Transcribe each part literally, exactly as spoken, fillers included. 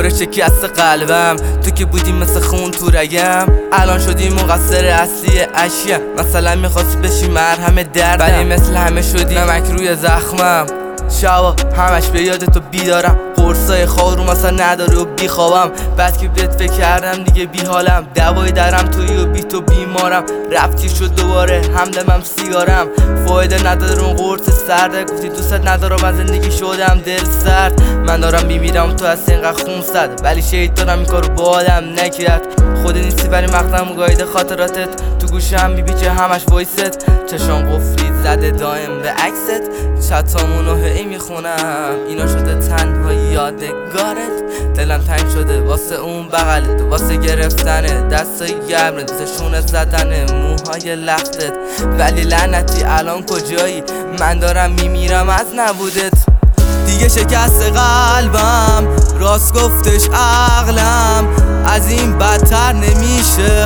پر شکست قلبم، تو که بودی مثل خون تو رگم. الان شدی مقصر اصلی اشیا، مثلا میخواستی بشی مرهم دردم، ولی مثل همه شدی نمک روی زخمم. شبا همش به یاد تو بیدارم، قرصای خواب رو مثلا نداری و بیخوابم. بعد که بهت فکر کردم دیگه بی حالم، دوای درم تویی و بی تو بیمارم. رفتی شد دوباره همدمم سیگارم، فایده نداره اون قرص سرده. گفتی دوست ندارم از زندگی شدم دل سرد. من دارم میمیرم تو هستی اینقدر خون زد، ولی شیطانم این کارو با آدم نکرد. خود نیستی ولی مقدم و گایده خاطراتت، تو گوشم میبیچه همش وایست. چشام قفلی زده دائم به عکست، چتامونو هی میخونم اینا شده تنها یادگارت. دلم تنگ شده واسه اون بغلت، واسه گرفتن دستای گرمت، شونه زدن موهای لختت. ولی لعنتی الان کجایی؟ من دارم میمیرم از نبودت. دیگه شکست قلبم، راست گفتش عقلم، از این بدتر نمیشه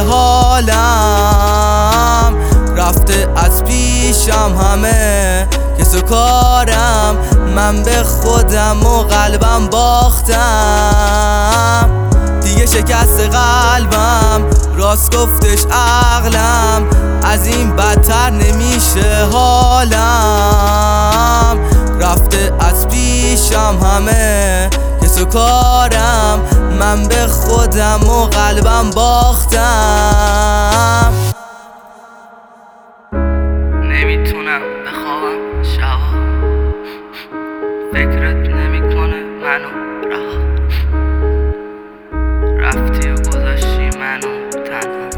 حالم. رفته از پیشم همه کس و کارم، من به خودم و قلبم باختم. دیگه شکست قلبم، راست گفتش عقلم، از این بدتر نمیشه حالم. رفته از پیشم همه کس و کارم، من به خودم و قلبم باختم. نمیتونم بخوابم شبا، فکرت نمیکنه منو رها. رفتی و گذاشتی منو تنها.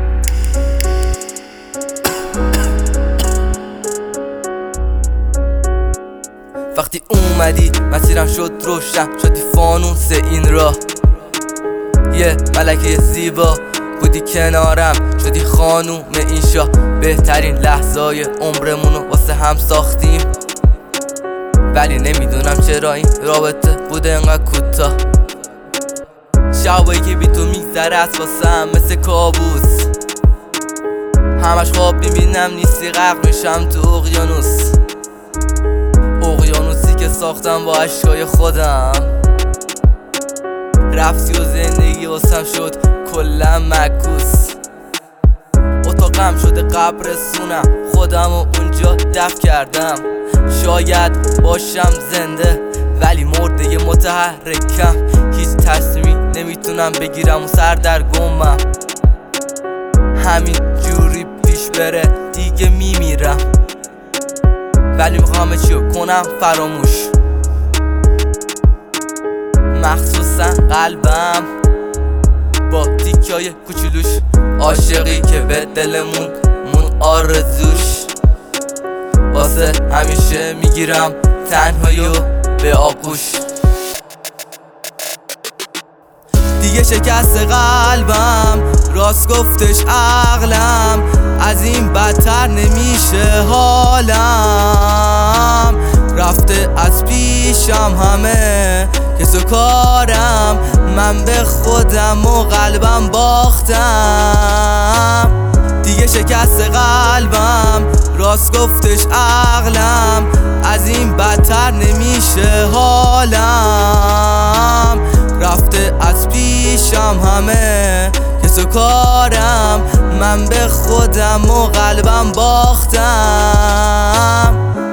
وقتی اومدی مسیرم شد روشن، شدی فانوس این راه. یه ملکه زیبا بودی کنارم، شدی خانوم این شاه. بهترین لحظای عمرمونو واسه هم ساختیم، ولی نمیدونم چرا این رابطه بوده انقدر کوتاه. شبایی که بی تو میگذره از واسم مثل کابوس، همش خواب میبینم نیستی، غرق میشم تو اقیانوس. اقیانوسی که ساختم با اشکای خودم. رفتی و زندگی واسم شد کلا معکوس. اتاقم شده قبرستونم، خودم و اونجا دفن کردم. شاید باشم زنده ولی مرده متحرکم. هیچ تصمیمی نمیتونم بگیرم و سر در گمم. همین جوری پیش بره دیگه میمیرم، ولی میخوام چیو کنم فراموش، مخصوصا قلبم با تیکای کوچولوش. عاشقی که به دلمون مون آرزوش، واسه همیشه میگیرم تنهایی و به آغوش. دیگه شکست قلبم، راست گفتش عقلم، از این بدتر نمیشه حالم. رفته از پیشم همه کس و کارم، من به خودم و قلبم باختم. دیگه شکست قلبم، راست گفتش عقلم، از این بدتر نمیشه حالم. رفته از پیشم همه کس و کارم، من به خودم و قلبم باختم.